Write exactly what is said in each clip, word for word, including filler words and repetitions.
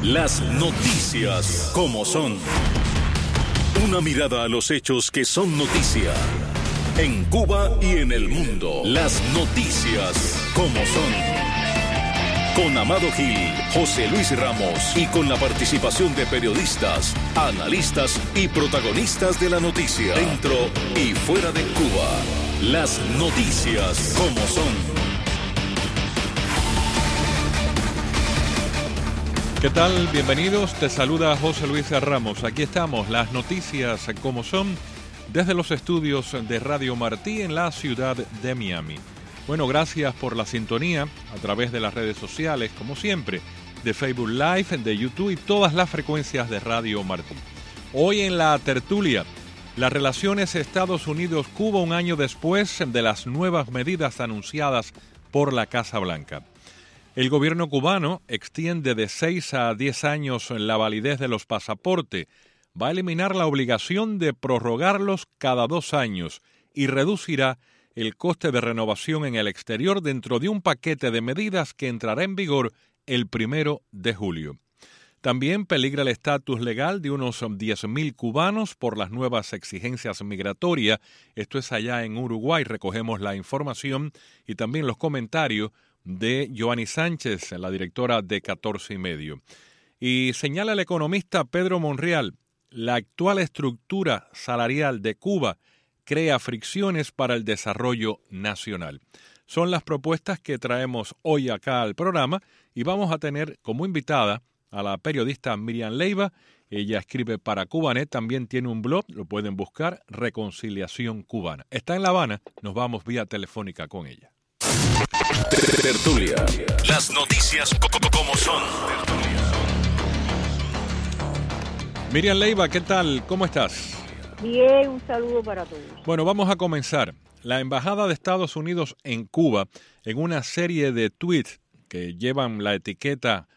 Las noticias como son. Una mirada a los hechos que son noticia. En Cuba y en el mundo. Las noticias como son. Con Amado Gil, José Luis Ramos y con la participación de periodistas, analistas y protagonistas de la noticia. Dentro y fuera de Cuba. Las noticias como son. ¿Qué tal? Bienvenidos. Te saluda José Luis Ramos. Aquí estamos, las noticias como son, desde los estudios de Radio Martí en la ciudad de Miami. Bueno, gracias por la sintonía a través de las redes sociales, como siempre, de Facebook Live, de YouTube y todas las frecuencias de Radio Martí. Hoy en la tertulia, las relaciones Estados Unidos-Cuba un año después de las nuevas medidas anunciadas por la Casa Blanca. El gobierno cubano extiende de seis a diez años la validez de los pasaportes, va a eliminar la obligación de prorrogarlos cada dos años y reducirá el coste de renovación en el exterior dentro de un paquete de medidas que entrará en vigor el primero de julio. También peligra el estatus legal de unos diez mil cubanos por las nuevas exigencias migratorias. Esto es allá en Uruguay. Recogemos la información y también los comentarios de Joanny Sánchez, la directora de catorce y medio. Y señala el economista Pedro Monreal, la actual estructura salarial de Cuba crea fricciones para el desarrollo nacional. Son las propuestas que traemos hoy acá al programa y vamos a tener como invitada a la periodista Miriam Leiva. Ella escribe para Cubanet, también tiene un blog, lo pueden buscar, Reconciliación Cubana. Está en La Habana, nos vamos vía telefónica con ella. Tertulia. Las noticias como son. Miriam Leiva, ¿qué tal? ¿Cómo estás? Bien, un saludo para todos. Bueno, vamos a comenzar. La Embajada de Estados Unidos en Cuba, en una serie de tweets que llevan la etiqueta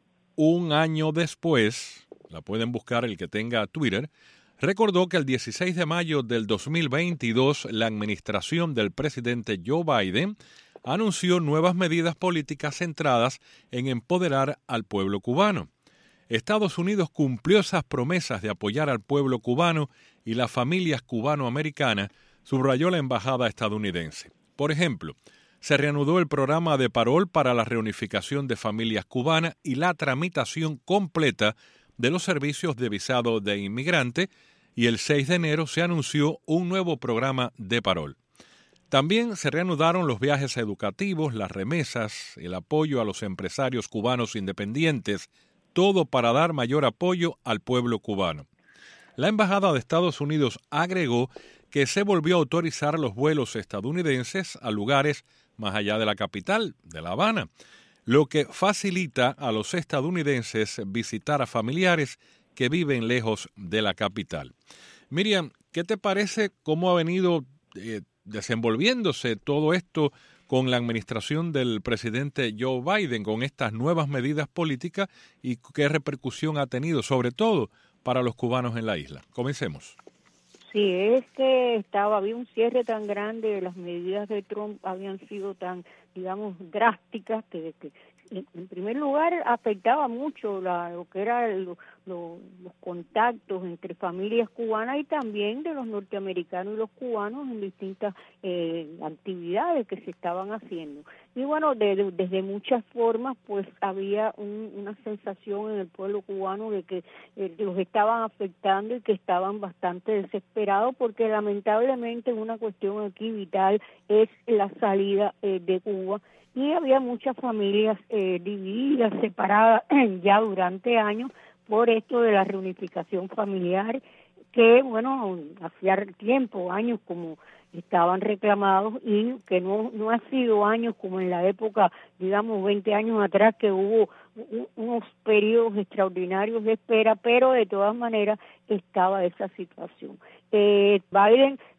un año después, la pueden buscar el que tenga Twitter, recordó que el dieciséis de mayo del dos mil veintidós la administración del presidente Joe Biden anunció nuevas medidas políticas centradas en empoderar al pueblo cubano. Estados Unidos cumplió esas promesas de apoyar al pueblo cubano y las familias cubano-americanas, subrayó la embajada estadounidense. Por ejemplo, se reanudó el programa de parol para la reunificación de familias cubanas y la tramitación completa de los servicios de visado de inmigrante, y el seis de enero se anunció un nuevo programa de parol. También se reanudaron los viajes educativos, las remesas, el apoyo a los empresarios cubanos independientes, todo para dar mayor apoyo al pueblo cubano. La Embajada de Estados Unidos agregó que se volvió a autorizar los vuelos estadounidenses a lugares más allá de la capital, de La Habana, lo que facilita a los estadounidenses visitar a familiares que viven lejos de la capital. Miriam, ¿qué te parece cómo ha venido eh, desenvolviéndose todo esto con la administración del presidente Joe Biden, con estas nuevas medidas políticas y qué repercusión ha tenido, sobre todo para los cubanos en la isla? Comencemos. Sí, es que estaba, había un cierre tan grande, las medidas de Trump habían sido tan, digamos, drásticas que, que en primer lugar afectaba mucho la, lo que eran lo, lo, los contactos entre familias cubanas y también de los norteamericanos y los cubanos en distintas eh, actividades que se estaban haciendo. Y bueno, de, de, desde muchas formas pues había un, una sensación en el pueblo cubano de que eh, los estaban afectando y que estaban bastante desesperados porque lamentablemente una cuestión aquí vital es la salida eh, de Cuba. Y había muchas familias eh, divididas, separadas ya durante años por esto de la reunificación familiar, que bueno, hacía tiempo, años como estaban reclamados y que no no ha sido años como en la época, digamos, veinte años atrás, que hubo un, unos periodos extraordinarios de espera, pero de todas maneras estaba esa situación. Eh, Biden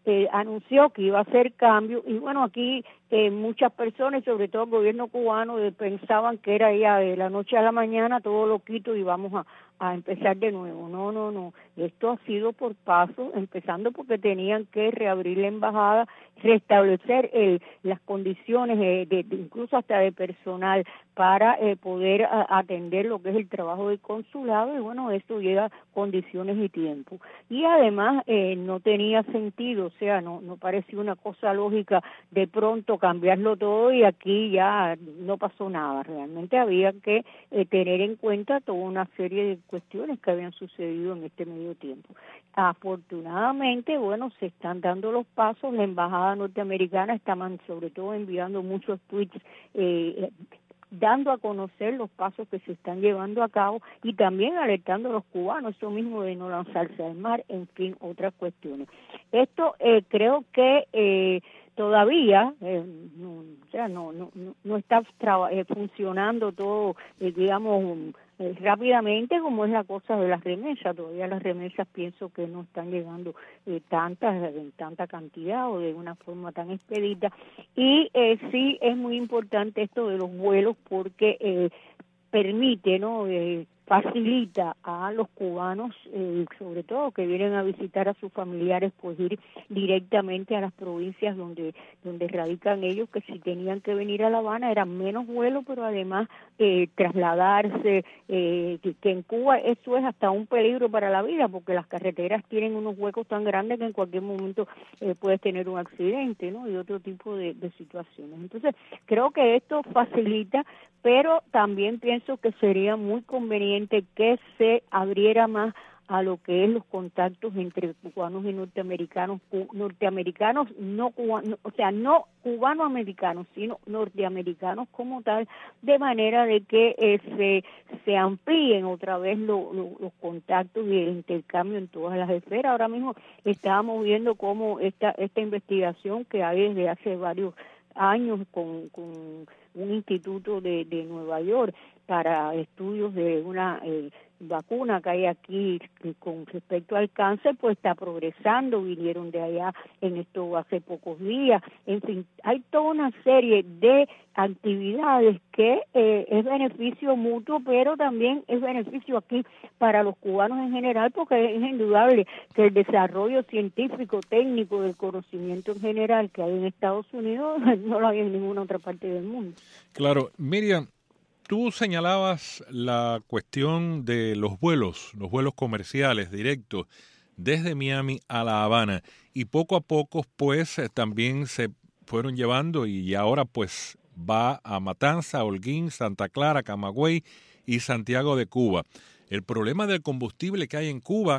eh, anunció que iba a hacer cambio, y bueno, aquí eh, muchas personas, sobre todo el gobierno cubano, eh, pensaban que era ya de la noche a la mañana, todo lo quito y vamos a, a empezar de nuevo. No, no, no, esto ha sido por pasos, empezando porque tenían que reabrir la embajada, restablecer el, las condiciones, de, de, de, incluso hasta de personal, para eh, poder a, atender lo que es el trabajo del consulado, y bueno, esto lleva condiciones y tiempo. Y además eh, no tenía sentido, o sea, no, no parecía una cosa lógica de pronto cambiarlo todo y aquí ya no pasó nada. Realmente había que eh, tener en cuenta toda una serie de cuestiones que habían sucedido en este medio tiempo. Afortunadamente, bueno, se están dando los pasos, la embajada norteamericana está sobre todo enviando muchos tweets eh, dando a conocer los pasos que se están llevando a cabo y también alertando a los cubanos, eso mismo de no lanzarse al mar, en fin, otras cuestiones. Esto eh, creo que eh, todavía, eh, no, o sea, no, no, no está eh, funcionando todo, eh, digamos, eh, rápidamente como es la cosa de las remesas. Todavía las remesas pienso que no están llegando eh, tantas, en tanta cantidad o de una forma tan expedita. Y eh, sí es muy importante esto de los vuelos porque eh, permite, ¿no?, eh, facilita a los cubanos, eh, sobre todo que vienen a visitar a sus familiares, pues ir directamente a las provincias donde donde radican ellos, que si tenían que venir a La Habana eran menos vuelos, pero además eh, trasladarse, eh, que, que en Cuba eso es hasta un peligro para la vida, porque las carreteras tienen unos huecos tan grandes que en cualquier momento eh, puedes tener un accidente, ¿no?, y otro tipo de, de situaciones. Entonces, creo que esto facilita, pero también pienso que sería muy conveniente que se abriera más a lo que es los contactos entre cubanos y norteamericanos, cu- norteamericanos no cubanos, o sea, no cubanoamericanos, sino norteamericanos como tal, de manera de que eh, se, se amplíen otra vez lo, lo, los contactos y el intercambio en todas las esferas. Ahora mismo estábamos viendo cómo esta, esta investigación que hay desde hace varios años con, con un instituto de, de Nueva York para estudios de una eh, vacuna que hay aquí con respecto al cáncer, pues está progresando, vinieron de allá en esto hace pocos días, en fin, hay toda una serie de actividades que eh, es beneficio mutuo, pero también es beneficio aquí para los cubanos en general, porque es indudable que el desarrollo científico, técnico, del conocimiento en general que hay en Estados Unidos no lo hay en ninguna otra parte del mundo. Claro, Miriam, tú señalabas la cuestión de los vuelos, los vuelos comerciales directos desde Miami a La Habana, y poco a poco pues también se fueron llevando y ahora pues va a Matanza, Holguín, Santa Clara, Camagüey y Santiago de Cuba. El problema del combustible que hay en Cuba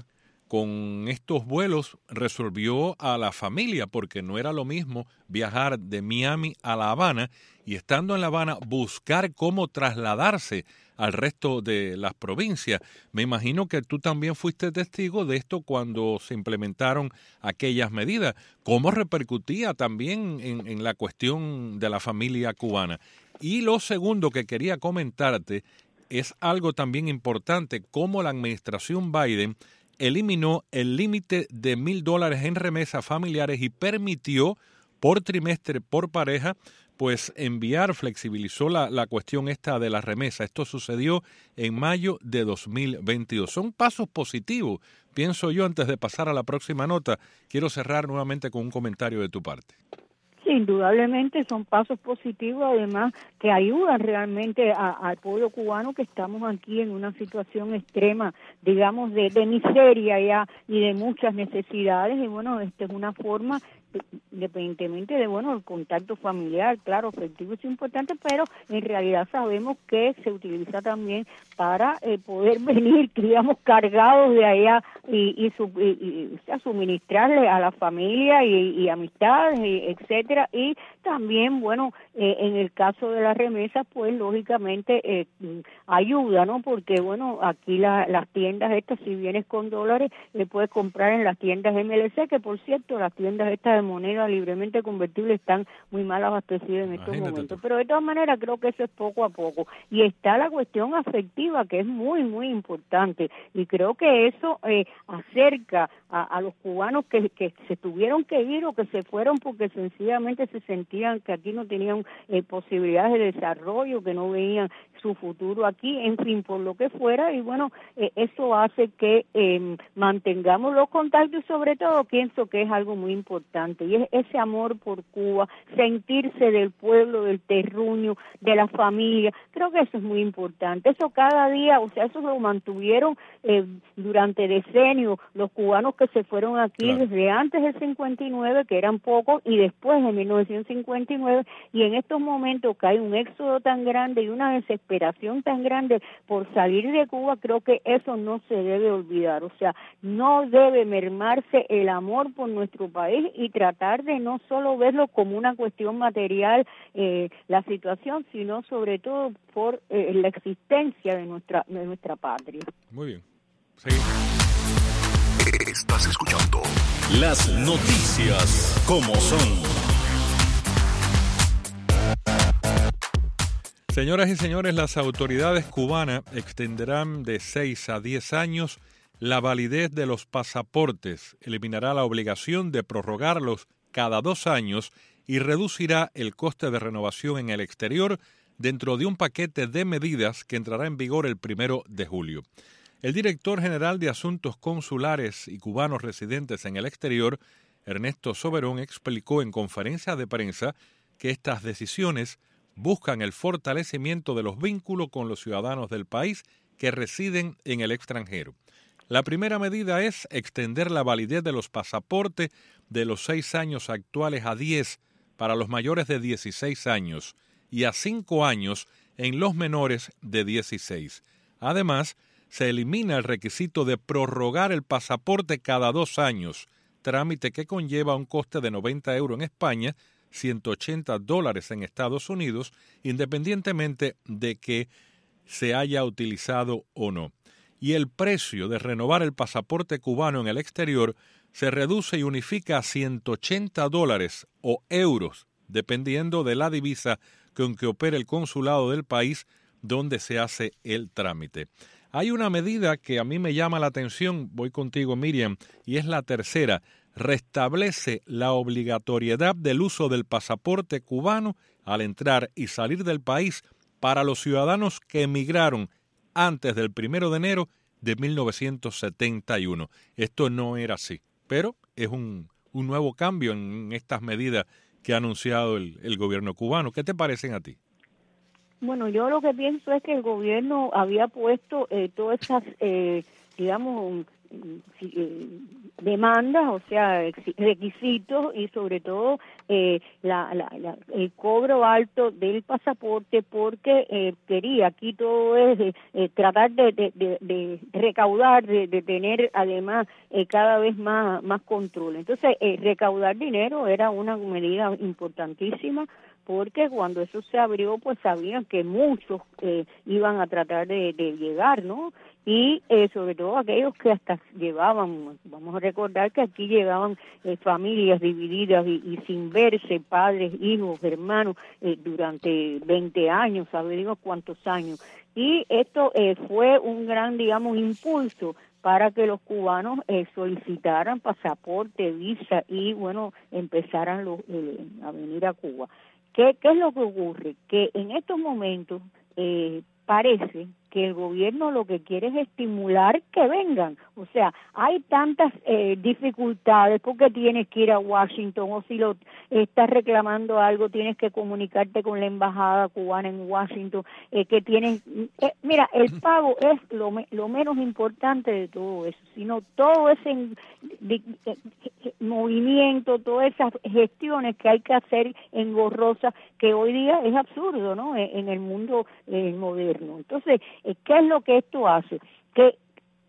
con estos vuelos resolvió a la familia, porque no era lo mismo viajar de Miami a La Habana y estando en La Habana buscar cómo trasladarse al resto de las provincias. Me imagino que tú también fuiste testigo de esto cuando se implementaron aquellas medidas. ¿Cómo repercutía también en, en la cuestión de la familia cubana? Y lo segundo que quería comentarte es algo también importante, cómo la administración Biden eliminó el límite de mil dólares en remesas familiares y permitió por trimestre, por pareja, pues enviar, flexibilizó la, la cuestión esta de la remesa. Esto sucedió en mayo de dos mil veintidós. Son pasos positivos, pienso yo. Antes de pasar a la próxima nota, quiero cerrar nuevamente con un comentario de tu parte. Sí, indudablemente son pasos positivos, además que ayudan realmente a, al pueblo cubano, que estamos aquí en una situación extrema, digamos, de, de miseria ya y de muchas necesidades, y bueno, esta es una forma, independientemente de, bueno, el contacto familiar, claro, efectivo es importante, pero en realidad sabemos que se utiliza también para eh, poder venir, digamos, cargados de allá y, y, su, y, y o sea, suministrarle a la familia y, y amistades, y etcétera, y también, bueno, eh, en el caso de las remesas, pues lógicamente eh, ayuda, ¿no? Porque, bueno, aquí la, las tiendas estas, si vienes con dólares, le puedes comprar en las tiendas M L C, que por cierto, las tiendas estas de moneda libremente convertible están muy mal abastecidas en estos Imagínate momentos. tú. Pero de todas maneras creo que eso es poco a poco. Y está la cuestión afectiva, que es muy, muy importante. Y creo que eso eh, acerca a, a los cubanos que, que se tuvieron que ir o que se fueron porque sencillamente se sentían que aquí no tenían eh, posibilidades de desarrollo, que no veían su futuro aquí, en fin, por lo que fuera. Y bueno, eh, eso hace que eh, mantengamos los contactos y sobre todo pienso que es algo muy importante y es ese amor por Cuba, sentirse del pueblo, del terruño, de la familia. Creo que eso es muy importante. Eso cada día, o sea, eso lo mantuvieron eh, durante decenios los cubanos que se fueron aquí Claro. desde antes del cincuenta y nueve, que eran pocos, y después de mil novecientos cincuenta y nueve, y en estos momentos que hay un éxodo tan grande y una desesperación tan grande por salir de Cuba, creo que eso no se debe olvidar. O sea, no debe mermarse el amor por nuestro país y tratar de no solo verlo como una cuestión material, eh, la situación, sino sobre todo por eh, la existencia de nuestra de nuestra patria. Muy bien. Seguimos. Estás escuchando las noticias como son. Señoras y señores, las autoridades cubanas extenderán de seis a diez años la validez de los pasaportes, eliminará la obligación de prorrogarlos cada dos años y reducirá el coste de renovación en el exterior dentro de un paquete de medidas que entrará en vigor el primero de julio. El director general de Asuntos Consulares y Cubanos Residentes en el Exterior, Ernesto Soberón, explicó en conferencia de prensa que estas decisiones buscan el fortalecimiento de los vínculos con los ciudadanos del país que residen en el extranjero. La primera medida es extender la validez de los pasaportes de los seis años actuales a diez para los mayores de dieciséis años y a cinco años en los menores de dieciséis. Además, se elimina el requisito de prorrogar el pasaporte cada dos años, trámite que conlleva un coste de noventa euros en España, ciento ochenta dólares en Estados Unidos, independientemente de que se haya utilizado o no. Y el precio de renovar el pasaporte cubano en el exterior se reduce y unifica a ciento ochenta dólares o euros, dependiendo de la divisa con que opere el consulado del país donde se hace el trámite. Hay una medida que a mí me llama la atención, voy contigo Miriam, y es la tercera. Restablece la obligatoriedad del uso del pasaporte cubano al entrar y salir del país para los ciudadanos que emigraron antes del primero de enero de mil novecientos setenta y uno. Esto no era así, pero es un, un nuevo cambio en estas medidas que ha anunciado el, el gobierno cubano. ¿Qué te parecen a ti? Bueno, yo lo que pienso es que el gobierno había puesto eh, todas esas, eh, digamos, eh, demandas, o sea, requisitos y sobre todo eh, la, la, la, el cobro alto del pasaporte porque eh, quería, aquí todo es de, eh, tratar de, de, de, de recaudar, de, de tener además eh, cada vez más, más control. Entonces, eh, recaudar dinero era una medida importantísima porque cuando eso se abrió, pues sabían que muchos eh, iban a tratar de, de llegar, ¿no? Y eh, sobre todo aquellos que hasta llevaban, vamos a recordar que aquí llegaban eh, familias divididas y, y sin verse, padres, hijos, hermanos, eh, durante veinte años, ¿sabe? Digo cuántos años. Y esto eh, fue un gran, digamos, impulso para que los cubanos eh, solicitaran pasaporte, visa y, bueno, empezaran los, eh, a venir a Cuba. ¿Qué, ¿Qué es lo que ocurre? Que en estos momentos eh, parece que el gobierno lo que quiere es estimular que vengan. O sea, hay tantas eh, dificultades porque tienes que ir a Washington o si lo estás reclamando algo tienes que comunicarte con la embajada cubana en Washington, eh, que tienen... Eh, mira, el pago es lo, me, lo menos importante de todo eso, sino todo ese de, de, de, movimiento, todas esas gestiones que hay que hacer engorrosas, que hoy día es absurdo, ¿no?, en, en el mundo eh, moderno. Entonces, ¿qué es lo que esto hace? Que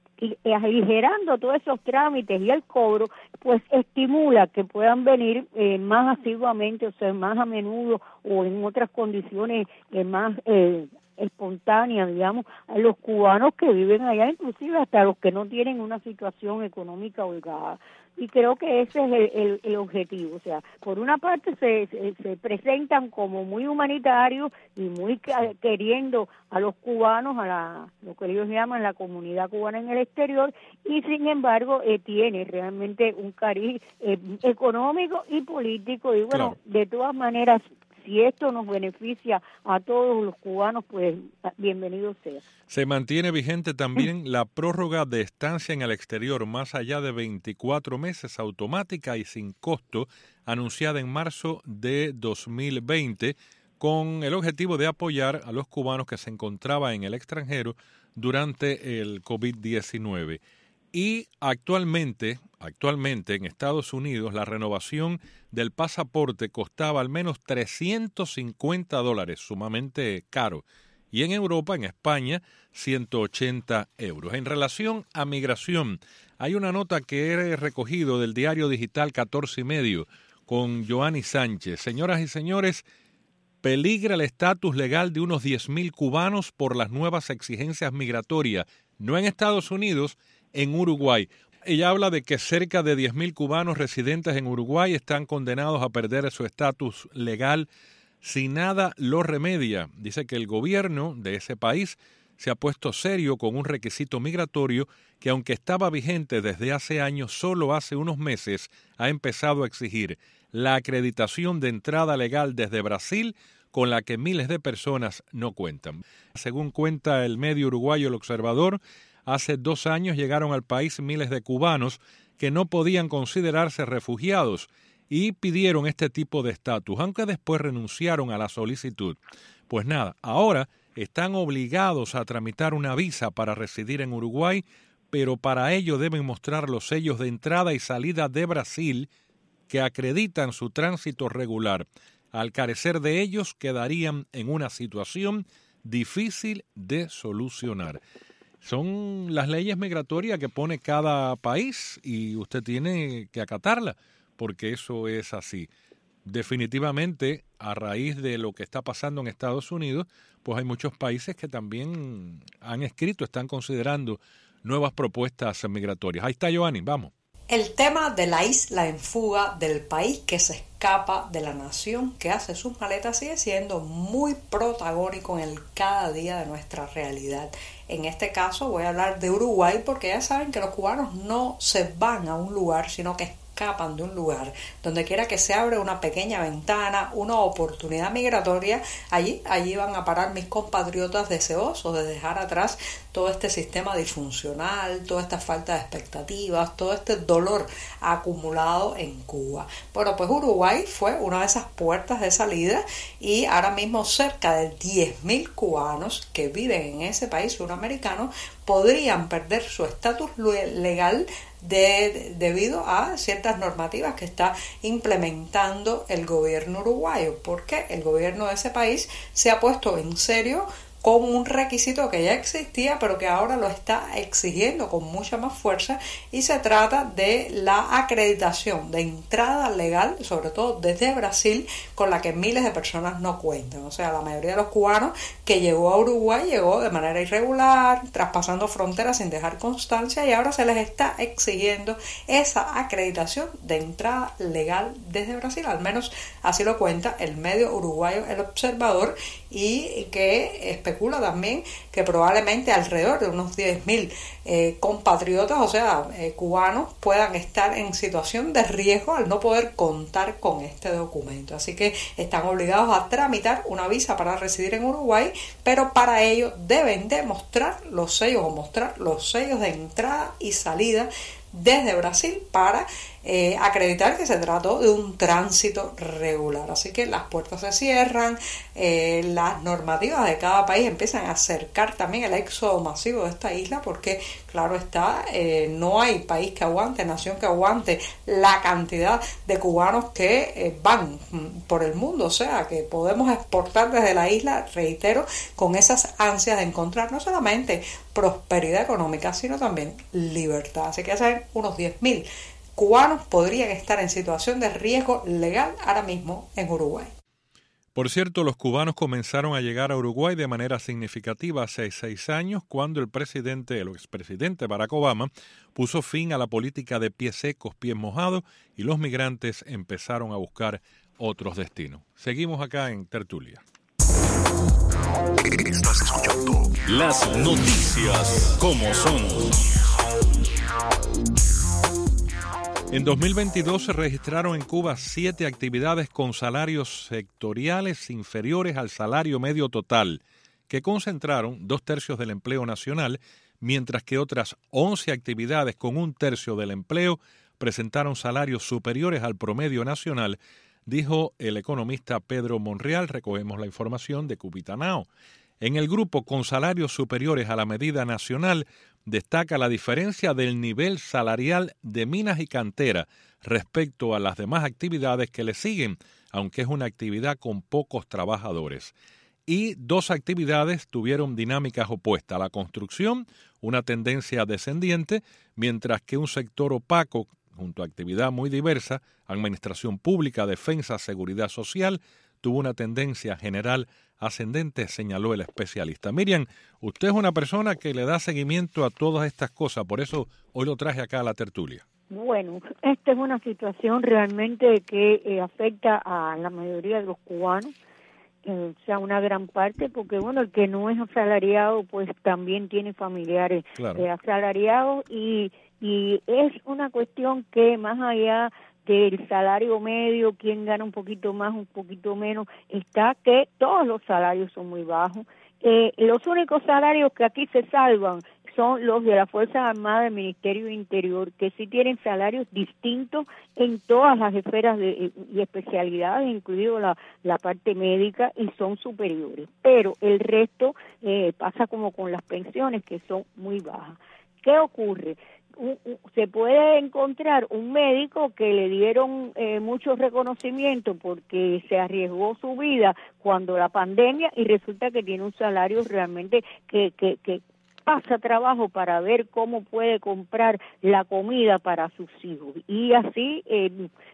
aligerando todos esos trámites y el cobro, pues estimula que puedan venir eh, más asiduamente, o sea, más a menudo o en otras condiciones eh, más eh, espontánea, digamos, a los cubanos que viven allá, inclusive hasta los que no tienen una situación económica holgada. Y creo que ese es el, el, el objetivo. O sea, por una parte se, se, se presentan como muy humanitarios y muy queriendo a los cubanos, a la, lo que ellos llaman la comunidad cubana en el exterior, y sin embargo eh, tiene realmente un cariz eh, económico y político. Y bueno, claro, de todas maneras, si esto nos beneficia a todos los cubanos, pues bienvenido sea. Se mantiene vigente también la prórroga de estancia en el exterior más allá de veinticuatro meses, automática y sin costo, anunciada en marzo de dos mil veinte, con el objetivo de apoyar a los cubanos que se encontraban en el extranjero durante el COVID diecinueve. Y actualmente, actualmente en Estados Unidos la renovación del pasaporte costaba al menos trescientos cincuenta dólares, sumamente caro. Y en Europa, en España, ciento ochenta euros. En relación a migración, hay una nota que he recogido del diario digital catorce y medio con Joanny Sánchez. Señoras y señores, peligra el estatus legal de unos diez mil cubanos por las nuevas exigencias migratorias, no en Estados Unidos, en Uruguay. Ella habla de que cerca de diez mil cubanos residentes en Uruguay están condenados a perder su estatus legal si nada lo remedia. Dice que el gobierno de ese país se ha puesto serio con un requisito migratorio que, aunque estaba vigente desde hace años, solo hace unos meses ha empezado a exigir la acreditación de entrada legal desde Brasil, con la que miles de personas no cuentan. Según cuenta el medio uruguayo El Observador, hace dos años llegaron al país miles de cubanos que no podían considerarse refugiados y pidieron este tipo de estatus, aunque después renunciaron a la solicitud. Pues nada, ahora están obligados a tramitar una visa para residir en Uruguay, pero para ello deben mostrar los sellos de entrada y salida de Brasil que acreditan su tránsito regular. Al carecer de ellos, quedarían en una situación difícil de solucionar. Son las leyes migratorias que pone cada país y usted tiene que acatarla, porque eso es así. Definitivamente, a raíz de lo que está pasando en Estados Unidos, pues hay muchos países que también han escrito, están considerando nuevas propuestas migratorias. Ahí está, Joanny, vamos. El tema de la isla en fuga, del país que se escapa de la nación que hace sus maletas, sigue siendo muy protagónico en el cada día de nuestra realidad. En este caso voy a hablar de Uruguay, porque ya saben que los cubanos no se van a un lugar, sino que escapan de un lugar. Donde quiera que se abre una pequeña ventana, una oportunidad migratoria, allí, allí van a parar mis compatriotas deseosos de dejar atrás todo este sistema disfuncional, toda esta falta de expectativas, todo este dolor acumulado en Cuba. Bueno, pues Uruguay fue una de esas puertas de salida y ahora mismo cerca de diez mil cubanos que viven en ese país suramericano podrían perder su estatus legal de, de, debido a ciertas normativas que está implementando el gobierno uruguayo, porque el gobierno de ese país se ha puesto en serio con un requisito que ya existía, pero que ahora lo está exigiendo con mucha más fuerza, y se trata de la acreditación de entrada legal, sobre todo desde Brasil, con la que miles de personas no cuentan. O sea, la mayoría de los cubanos que llegó a Uruguay llegó de manera irregular, traspasando fronteras sin dejar constancia, y ahora se les está exigiendo esa acreditación de entrada legal desde Brasil. Al menos así lo cuenta el medio uruguayo El Observador, y que especula también que probablemente alrededor de unos diez mil eh, compatriotas, o sea, eh, cubanos, puedan estar en situación de riesgo al no poder contar con este documento. Así que están obligados a tramitar una visa para residir en Uruguay, pero para ello deben demostrar los sellos o mostrar los sellos de entrada y salida desde Brasil para eh, acreditar que se trató de un tránsito regular. Así que las puertas se cierran, eh, las normativas de cada país empiezan a acercar también el éxodo masivo de esta isla, porque claro está, eh, no hay país que aguante, nación que aguante la cantidad de cubanos que eh, van por el mundo. O sea, que podemos exportar desde la isla, reitero, con esas ansias de encontrar no solamente prosperidad económica, sino también libertad. Así que ya saben, unos diez mil cubanos podrían estar en situación de riesgo legal ahora mismo en Uruguay. Por cierto, los cubanos comenzaron a llegar a Uruguay de manera significativa hace seis años cuando el presidente, el expresidente Barack Obama, puso fin a la política de pies secos, pies mojados y los migrantes empezaron a buscar otros destinos. Seguimos acá en Tertulia. Estás escuchando las noticias como son. En dos mil veintidós se registraron en Cuba siete actividades con salarios sectoriales inferiores al salario medio total, que concentraron dos tercios del empleo nacional, mientras que otras once actividades con un tercio del empleo presentaron salarios superiores al promedio nacional, dijo el economista Pedro Monreal. Recogemos la información de Cubitanao. En el grupo con salarios superiores a la medida nacional, destaca la diferencia del nivel salarial de minas y cantera respecto a las demás actividades que le siguen, aunque es una actividad con pocos trabajadores. Y dos actividades tuvieron dinámicas opuestas. La construcción, una tendencia descendiente, mientras que un sector opaco, junto a actividad muy diversa, administración pública, defensa, seguridad social, tuvo una tendencia general ascendente, señaló el especialista. Miriam, usted es una persona que le da seguimiento a todas estas cosas, por eso hoy lo traje acá a la tertulia. Bueno, esta es una situación realmente que eh, afecta a la mayoría de los cubanos, eh, o sea, una gran parte, porque bueno, el que no es asalariado, pues también tiene familiares Claro. eh, asalariados y, y es una cuestión que más allá del salario medio, quien gana un poquito más, un poquito menos, está que todos los salarios son muy bajos. Eh, los únicos salarios que aquí se salvan son los de las Fuerzas Armadas del Ministerio de Interior, que sí tienen salarios distintos en todas las esferas de, y especialidades, incluido la, la parte médica, y son superiores. Pero el resto eh, pasa como con las pensiones, que son muy bajas. ¿Qué ocurre? Se puede encontrar un médico que le dieron eh, mucho reconocimiento porque se arriesgó su vida cuando la pandemia y resulta que tiene un salario realmente que, que, que pasa trabajo para ver cómo puede comprar la comida para sus hijos y así eh,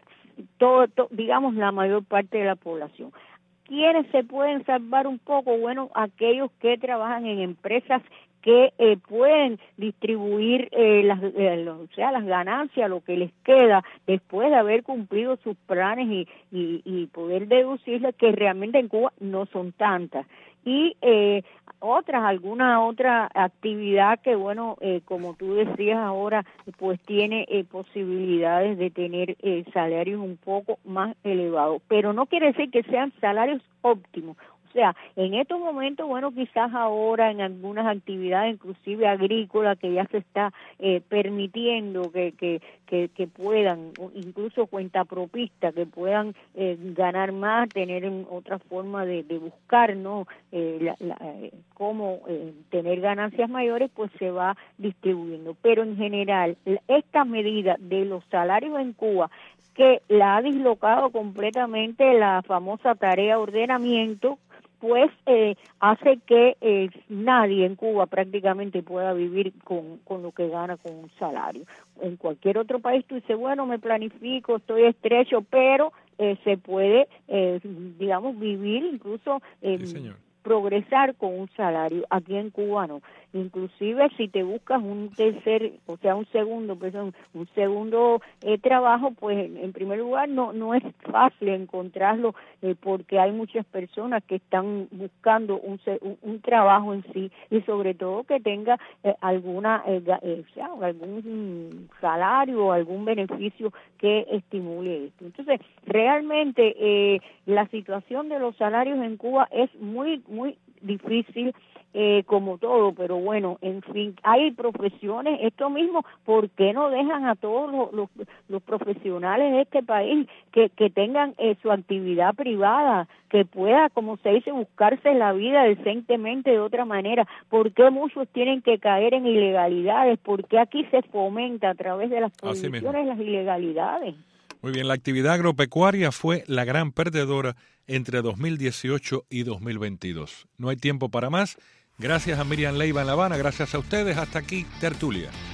todo, todo, digamos la mayor parte de la población. ¿Quiénes se pueden salvar un poco? Bueno, aquellos que trabajan en empresas que eh, pueden distribuir eh, las, eh, los, o sea, las ganancias, lo que les queda después de haber cumplido sus planes y, y, y poder deducirles que realmente en Cuba no son tantas. Y eh, otras, alguna otra actividad que, bueno, eh, como tú decías ahora, pues tiene eh, posibilidades de tener eh, salarios un poco más elevados. Pero no quiere decir que sean salarios óptimos. O sea, en estos momentos, bueno, quizás ahora en algunas actividades, inclusive agrícolas, que ya se está eh, permitiendo que, que, que, que puedan, incluso cuentapropistas, que puedan eh, ganar más, tener otra forma de, de buscar, ¿no? Eh, la, la, eh, cómo eh, tener ganancias mayores, pues se va distribuyendo. Pero en general, esta medida de los salarios en Cuba, que la ha dislocado completamente la famosa tarea de ordenamiento, pues eh, hace que eh, nadie en Cuba prácticamente pueda vivir con, con lo que gana con un salario. En cualquier otro país tú dices, bueno, me planifico, estoy estrecho, pero eh, se puede, eh, digamos, vivir incluso eh, sí, progresar con un salario. Aquí en Cuba no. Inclusive si te buscas un tercer, o sea, un segundo, perdón, un segundo eh, trabajo, pues en primer lugar no no es fácil encontrarlo eh, porque hay muchas personas que están buscando un, un, un trabajo en sí y sobre todo que tenga eh, alguna, eh, eh, o sea, algún salario o algún beneficio que estimule esto. Entonces, realmente eh, la situación de los salarios en Cuba es muy, muy difícil, eh, como todo, pero bueno, en fin, hay profesiones, esto mismo, ¿por qué no dejan a todos los, los, los profesionales de este país que, que tengan eh, su actividad privada, que pueda, como se dice, buscarse la vida decentemente de otra manera? ¿Por qué muchos tienen que caer en ilegalidades? ¿Por qué aquí se fomenta a través de las prohibiciones las ilegalidades? Muy bien, la actividad agropecuaria fue la gran perdedora entre dos mil dieciocho y dos mil veintidós. No hay tiempo para más. Gracias a Miriam Leiva en La Habana, gracias a ustedes. Hasta aquí, Tertulia.